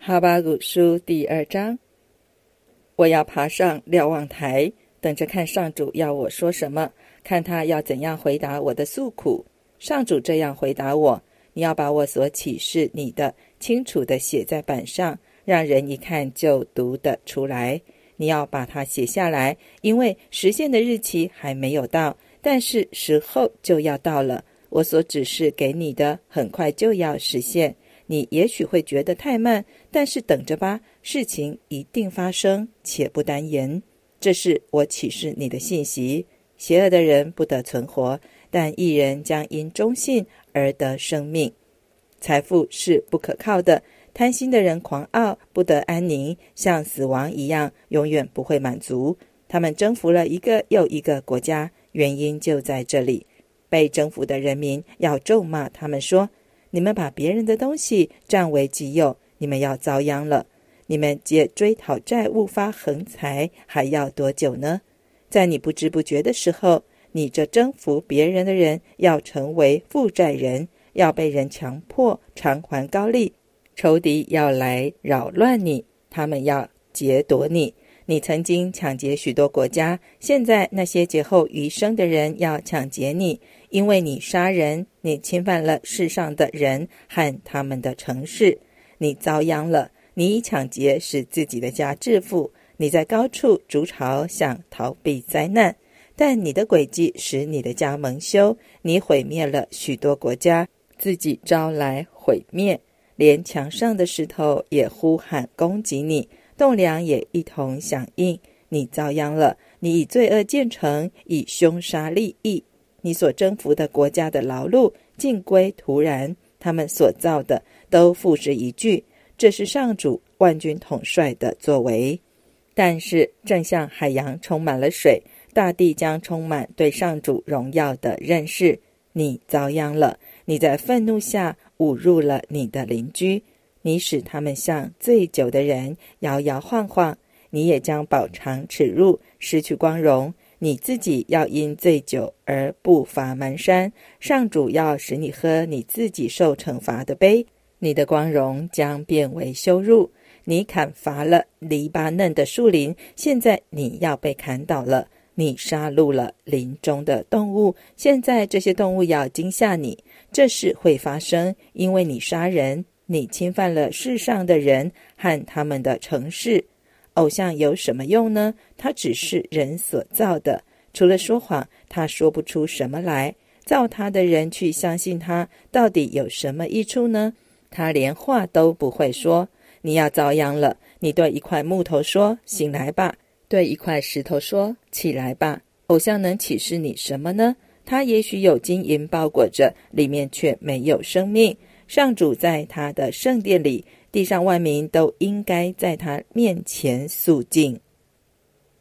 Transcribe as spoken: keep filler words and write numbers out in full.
哈巴谷书第二章。我要爬上瞭望台，等着看上主要我说什么，看他要怎样回答我的诉苦。上主这样回答我：你要把我所启示你的清楚地写在板上，让人一看就读得出来。你要把它写下来，因为实现的日期还没有到，但是时候就要到了。我所指示给你的很快就要实现。你也许会觉得太慢，但是等着吧，事情一定发生，且不单言。这是我启示你的信息。邪恶的人不得存活，但义人将因忠信而得生命。财富是不可靠的，贪心的人狂傲，不得安宁，像死亡一样，永远不会满足。他们征服了一个又一个国家，原因就在这里。被征服的人民要咒骂他们说：你们把别人的东西占为己有，你们要遭殃了。你们借追讨债务发横财，还要多久呢？在你不知不觉的时候，你这征服别人的人要成为负债人，要被人强迫偿还高利。仇敌要来扰乱你，他们要劫夺你。你曾经抢劫许多国家，现在那些劫后余生的人要抢劫你，因为你杀人，你侵犯了世上的人和他们的城市。你遭殃了，你以抢劫使自己的家致富，你在高处筑巢，想逃避灾难，但你的诡计使你的家蒙羞，你毁灭了许多国家，自己招来毁灭，连墙上的石头也呼喊攻击你，栋梁也一同响应。你遭殃了，你以罪恶建成，以凶杀立益。你所征服的国家的劳碌尽归徒然，他们所造的都付之一炬。这是上主万军统帅的作为。但是正像海洋充满了水，大地将充满对上主荣耀的认识。你遭殃了，你在愤怒下侮辱了你的邻居，你使他们像醉酒的人摇摇晃晃，你也将饱尝耻辱，失去光荣。你自己要因醉酒而步伐蹒跚，上主要使你喝你自己受惩罚的杯，你的光荣将变为羞辱。你砍伐了黎巴嫩的树林，现在你要被砍倒了。你杀戮了林中的动物，现在这些动物要惊吓你。这事会发生，因为你杀人，你侵犯了世上的人和他们的城市。偶像有什么用呢？它只是人所造的，除了说谎，他说不出什么来。造他的人去相信他，到底有什么益处呢？他连话都不会说。你要遭殃了，你对一块木头说：醒来吧；对一块石头说：起来吧。偶像能启示你什么呢？它也许有金银包裹着，里面却没有生命。上主在他的圣殿里，地上万民都应该在他面前肃静。